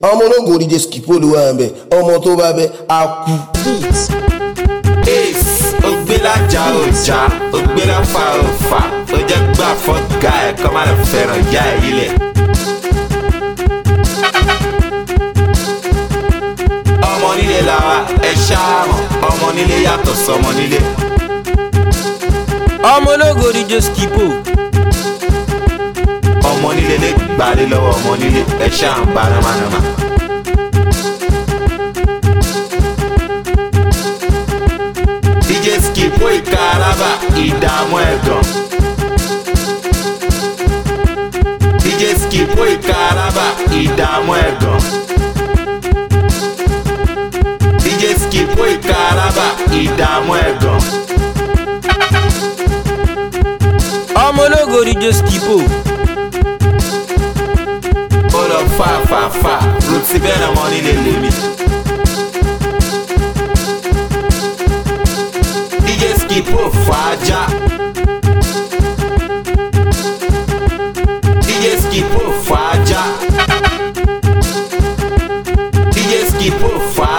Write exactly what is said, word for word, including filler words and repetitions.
ọmọ ológo D J Skipo ló wà ń bẹ ọmọ tó bá bẹ á kú. Ace ògbélájà ọjà ògbéláfà ọfà ó jẹ́ gbà fọ́gà ẹ̀ kọ́ máa fẹ́ràn ìyá ẹ̀ ilẹ̀. ọmọ nílé làwa ẹ̀ ṣáàmù ọmọ nílé yàtọ̀ sọmọ nílé. ọmọ ológo D J Skipo. ọmọ nílé lè gbàdé lọ́wọ́ ọmọ nílé ẹ̀ ṣáàmù bánamánámá. D J Skipo ìkaraba ìdààmú ẹ̀gàn. D J Skipo ìkaraba ìdààmú ẹ̀gàn. D J Skipo ìkaraba ìdààmú ẹ̀gàn. ọmọ ológo D J Skipo. ó lọ fà fà fà rúti bẹ́ẹ̀ náà mọ́ nílé lèmi. D J Skipo fàájà. D J Skipo fàájà. D J Skipo fàájà.